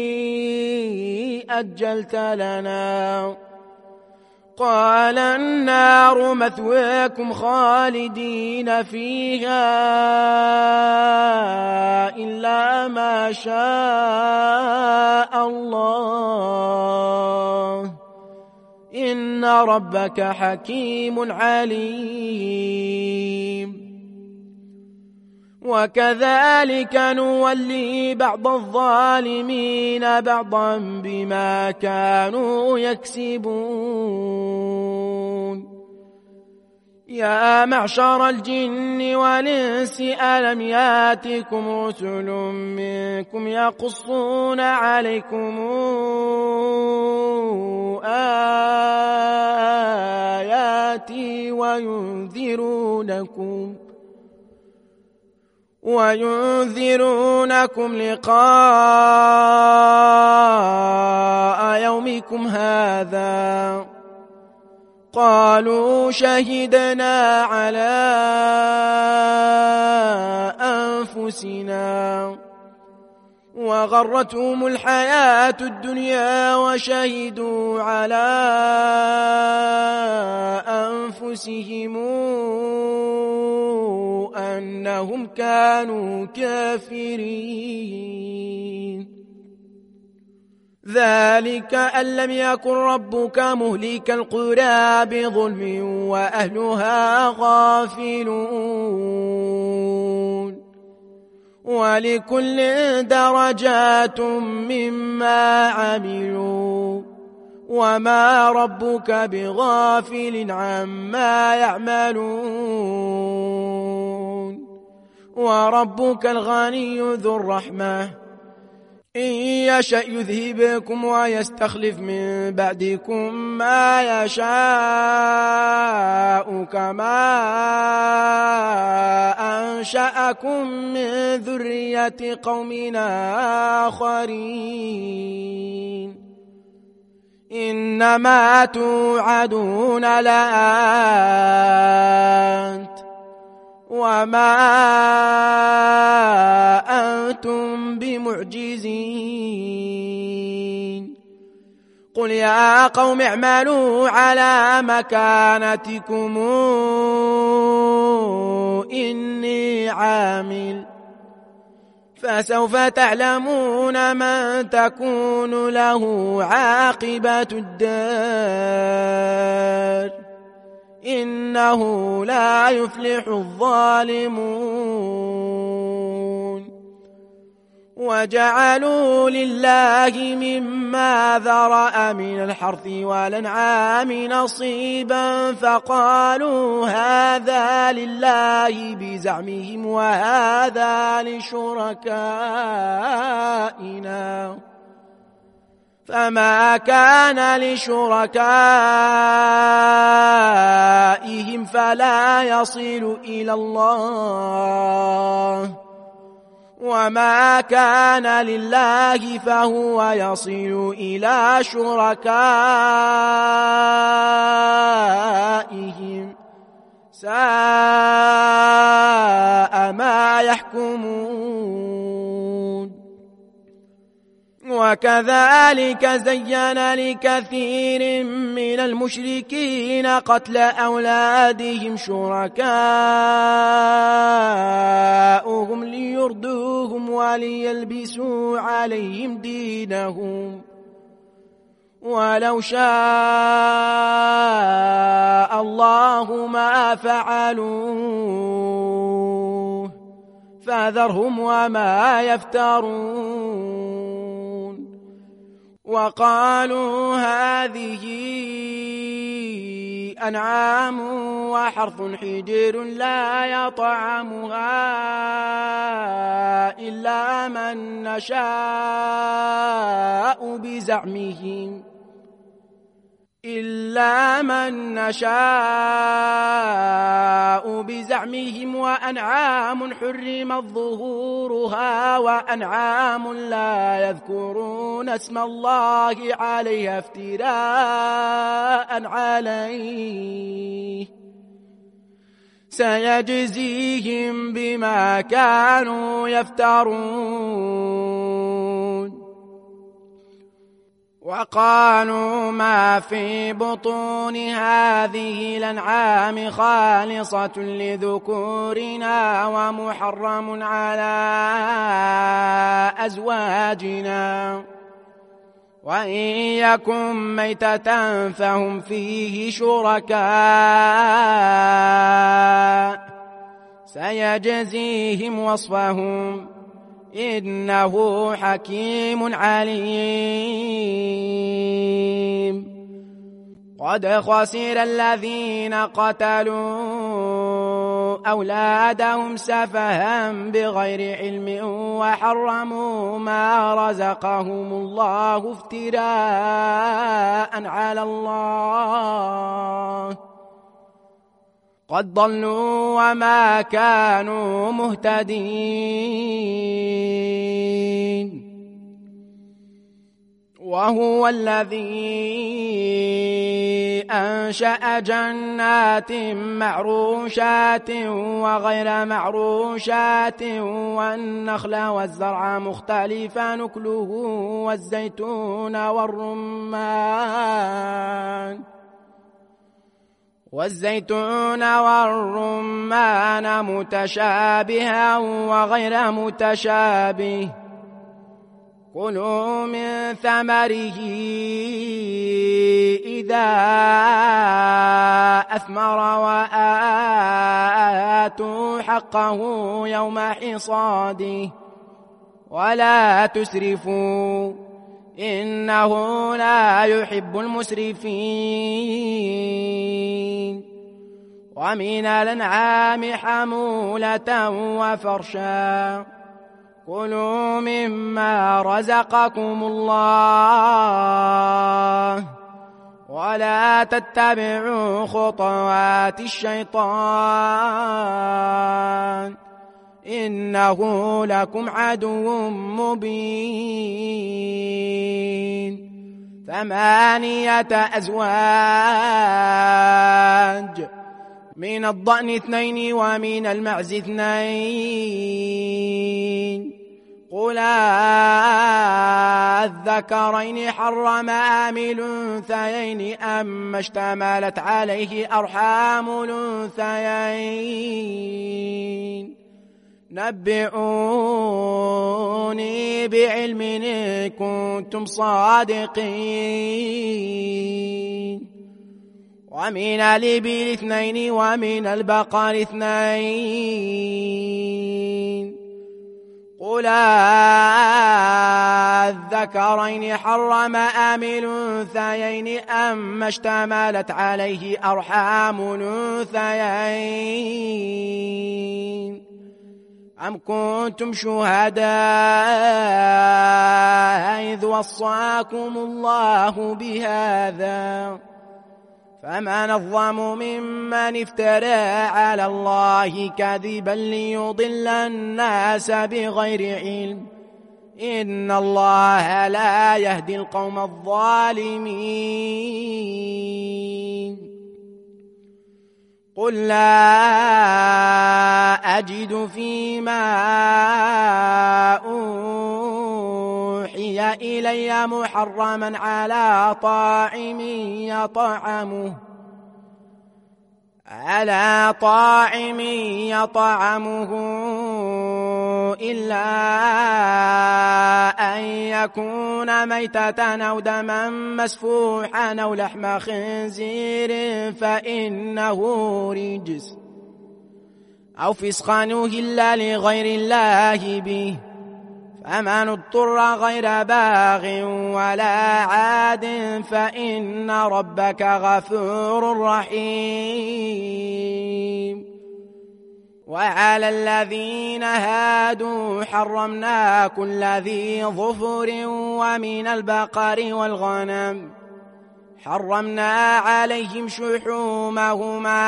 أجلت لنا قال النار مثواكم خالدين فيها إلا ما شاء الله إن ربك حكيم عليم وكذلك نولي بعض الظالمين بعضا بما كانوا يكسبون. يا معشر الجن والإنس ألم ياتكم رسل منكم يقصون عليكم آياتي وينذرونكم لقاء يومكم هذا؟ قالوا شهدنا على أنفسنا وغرتهم الحياة الدنيا وشهدوا على أنفسهم أنهم كانوا كافرين. ذلك أن لم يكن ربك مهلك القرى بظلم وأهلها غافلون. ولكل درجات مما عملوا وما ربك بغافل عما يعملون. وربك الغني ذو الرحمة إن يشأ يذهبكم ويستخلف من بعدكم ما يشاء كما أنشأكم من ذرية قوم آخرين. إنما توعدون لآت وما أنتم بمعجزين. قل يا قوم اعملوا على مكانتكم إني عامل فسوف تعلمون من تكون له عاقبة الدار إنه لا يفلح الظالمون. وجعلوا لله مما ذرأ من الحرث والأنعام نصيبا فقالوا هذا لله بزعمهم وهذا لشركائنا فما كان لشركائهم فلا يصل إلى الله وما كان لله فهو يصل إلى شركائهم ساء ما يحكمون. وكذلك زين لكثير من المشركين قتل أولادهم شركاؤهم ليردوهم وليلبسوا عليهم دينهم ولو شاء الله ما فعلوه فذرهم وما يفترون. وقالوا هذه أنعام وحرث حجر لا يطعمها إلا من نشاء بزعمهم وأنعام حرمت ظهورها وأنعام لا يذكرون اسم الله عليها افتراء عليه سيجزيهم بما كانوا يفترون. وقالوا ما في بطون هذه الأنعام خالصة لذكورنا ومحرم على أزواجنا وإن يكن ميتة فهم فيه شركاء سيجزيهم وصفهم إنه حكيم عليم. قد خسر الذين قتلوا أولادهم سفها بغير علم وحرموا ما رزقهم الله افتراء على الله قد ضلوا وما كانوا مهتدين. وهو الذي أنشأ جنات معروشات وغير معروشات والنخل والزرع مختلفا نكله والزيتون والرمان متشابها وغير متشابه. كلوا من ثمره إذا أثمر وآتوا حقه يوم حصاده ولا تسرفوا إنه لا يحب المسرفين. ومن الأنعام حمولة وفرشا كلوا مما رزقكم الله ولا تتبعوا خطوات الشيطان إنه لكم عدو مبين. 8 أزواج من الضأن 2 ومن المعز 2 قل الذكرين حرم أم الأنثيين أما اشتملت عليه أرحام الأنثيين نبئوني بعلم إن كنتم صادقين. ومن الإبل 2 ومن البقر 2 قل الذكرين حرم أم الأنثيين أما اشتملت عليه أرحام الأنثيين أم كنتم شهداء إذ وصاكم الله بهذا فمن أظلم ممن افترى على الله كذبا ليضل الناس بغير علم إن الله لا يهدي القوم الظالمين. قل لا أجد فيما أوحي إلي محرما على طاعم يطعمه إلا أن يكون ميتة أو دما مسفوحا أو لحم خنزير فإنه رجس أو فسقا أهل لغير الله به فمن اضطر غير باغ ولا عاد فإن ربك غفور رحيم. وعلى الذين هادوا حرمنا كل ذي ظفر ومن البقر والغنم حرمنا عليهم شحومهما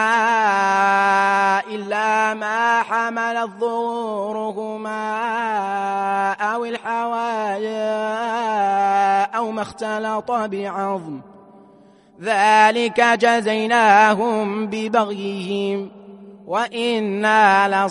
إلا ما حملت ظهورهما أو الحوايا أو ما اختلط بعظم ذلك جزيناهم ببغيهم وإنا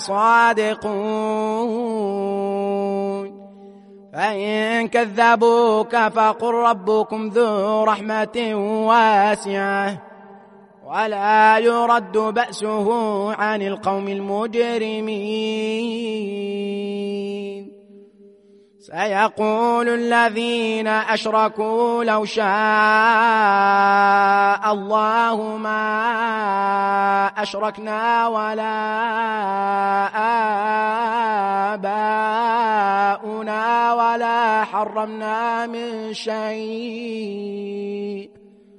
لصادقون. فإن كذبوك فقل ربكم ذو رحمة واسعة ولا يرد بأسه عن القوم المجرمين. سيقول الذين أشركوا لو شاء الله ما أشركنا ولا آباؤنا ولا حرمنا من شيء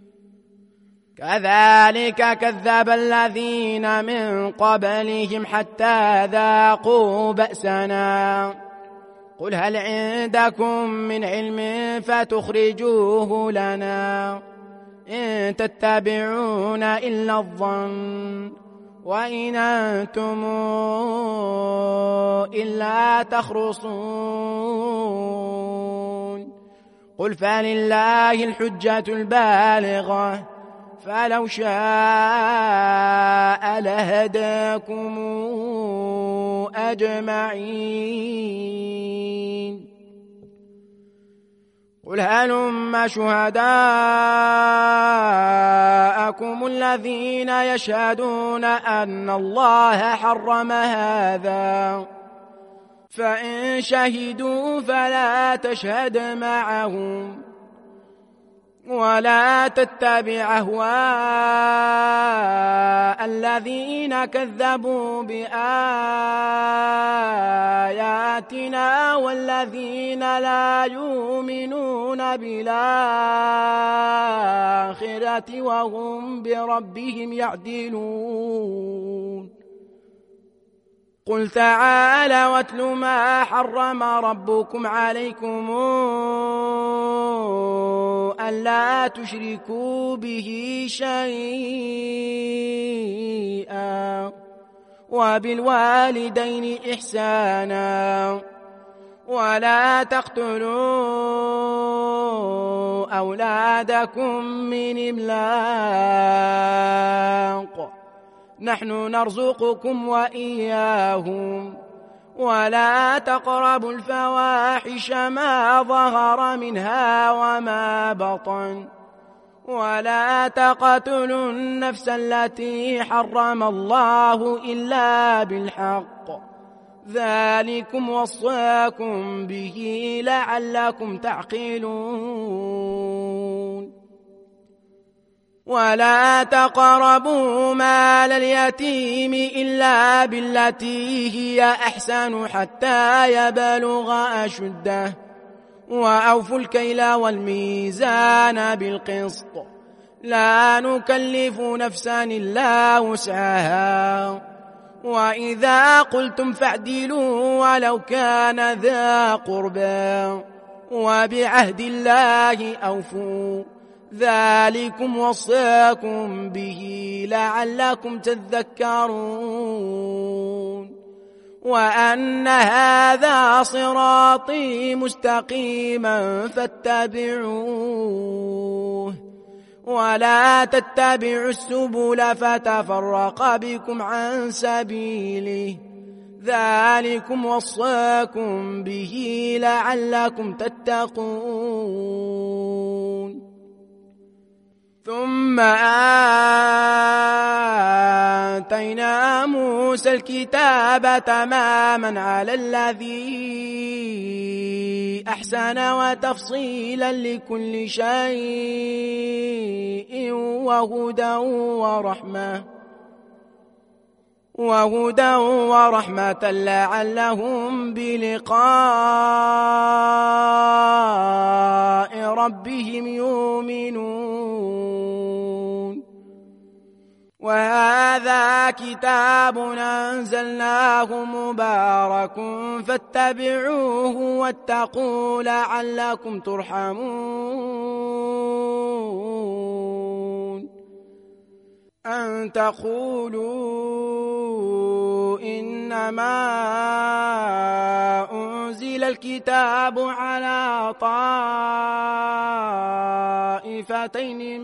كذلك كذب الذين من قبلهم حتى ذاقوا بأسنا قل هل عندكم من علم فتخرجوه لنا إن تتبعون إلا الظن وإن أنتم إلا تخرصون قل فلله الحجة البالغة فلو شاء لهداكم أجمعين قل هلم شهداءكم الذين يشهدون أن الله حرم هذا فإن شهدوا فلا تشهد معهم ولا تتبع أهواء الذين كذبوا بآياتنا والذين لا يؤمنون بالآخرة وهم بربهم يعدلون قل تعالى واتل ما حرم ربكم عليكم ألا تشركوا به شيئا وبالوالدين إحسانا ولا تقتلوا أولادكم من إملاق نحن نرزقكم وإياهم ولا تقربوا الفواحش ما ظهر منها وما بطن ولا تقتلوا النفس التي حرم الله إلا بالحق ذلكم وصاكم به لعلكم تعقلون ولا تقربوا مال اليتيم إلا بالتي هي أحسن حتى يبلغ أشده وأوفوا الكيل والميزان بالقسط لا نكلف نفسا إلا وسعها وإذا قلتم فاعدلوا ولو كان ذا قربى وبعهد الله أوفوا ذلكم وصاكم به لعلكم تذكرون وأن هذا صراطي مستقيما فاتبعوه ولا تتبعوا السبل فتفرق بكم عن سبيله ذلكم وصاكم به لعلكم تتقون ثم آتينا موسى الكتاب تماما على الذي أحسن وتفصيلا لكل شيء وهدى ورحمة لعلهم بلقاء ربهم يؤمنون وهذا كتاب أنزلناه مبارك فاتبعوه واتقوا لعلكم ترحمون أن تقولوا إنما أنزل الكتاب على طائفتين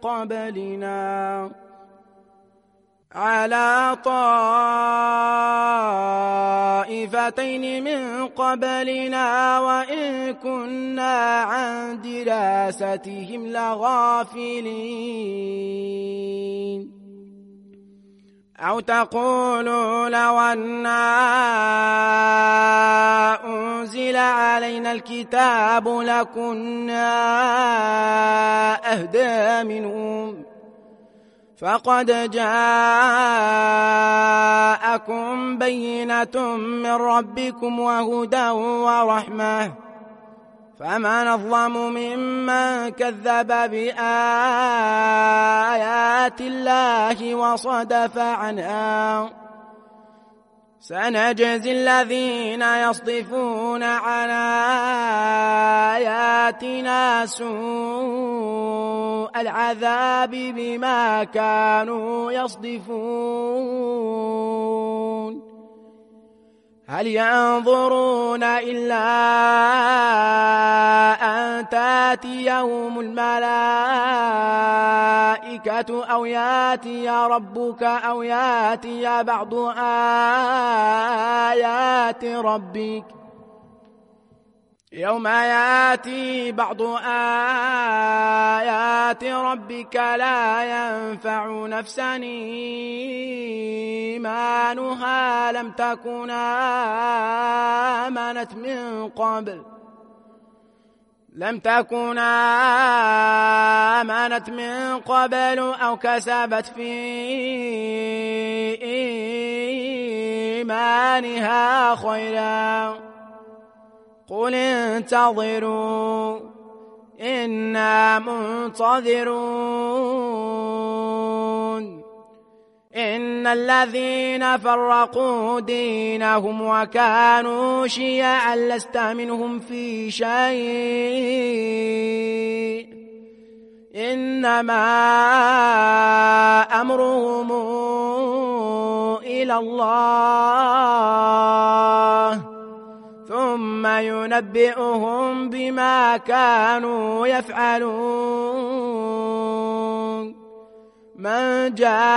من قبلنا وإن كنا عن دراستهم لغافلين أو تقولوا لو أنا أنزل علينا الكتاب لكنا أهدى منهم فقد جاءكم بينة من ربكم وهدى ورحمة فمن أظلم ممن كذب بآيات الله وصدف عنها سنجزي الذين يصدفون عن آياتنا سوء العذاب بما كانوا يصدفون هل ينظرون إلا أن تأتيهم الملائكة أو يأتي ربك أو يأتي بعض آيات ربك يوم يأتي بعض آيات ربك لا ينفع نفسا إيمانها لم تكن آمنت من قبل أو كسبت في إيمانها خيرا قل انتظروا إنا منتظرون إن الذين فرقوا دينهم وكانوا شيعا لست منهم في شيء إنما أمرهم إلى الله ثم ينبئهم بما كانوا يفعلون من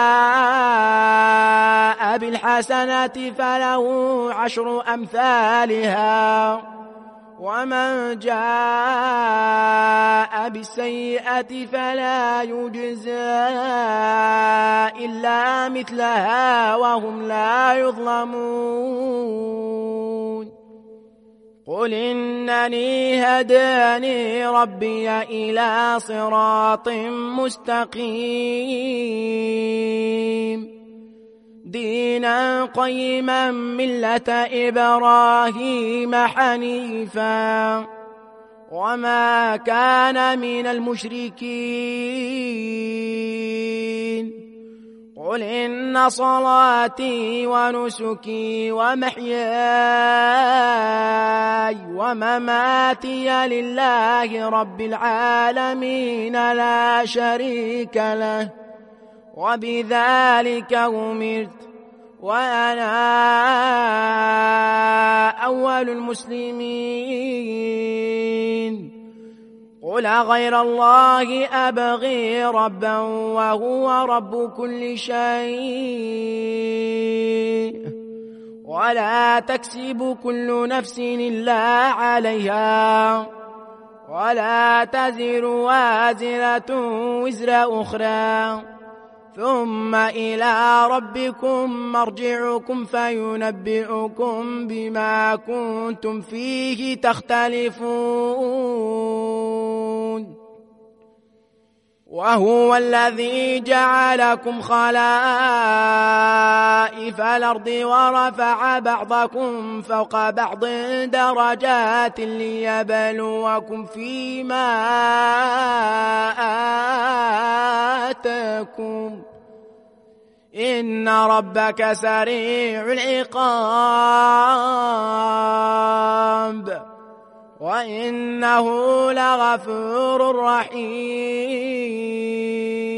جاء بالحسنة فله 10 أمثالها ومن جاء بالسيئة فلا يجزى إلا مثلها وهم لا يظلمون قل إنني هداني ربي إلى صراط مستقيم دينا قيما ملة إبراهيم حنيفا وما كان من المشركين قل إن صلاتي ونسكي ومحياي ومماتي لله رب العالمين لا شريك له وبذلك أمرت وأنا أول المسلمين قل غير الله أبغي ربا وهو رب كل شيء ولا تكسب كل نفس إلا عليها ولا تزر وازرة وزر أخرى ثم إلى ربكم مرجعكم فينبئكم بما كنتم فيه تختلفون وهو الذي جعلكم خلائف الأرض ورفع بعضكم فوق بعض درجات ليبلوكم فيما آتاكم إن ربك سريع العقاب وإنه لغفور رحيم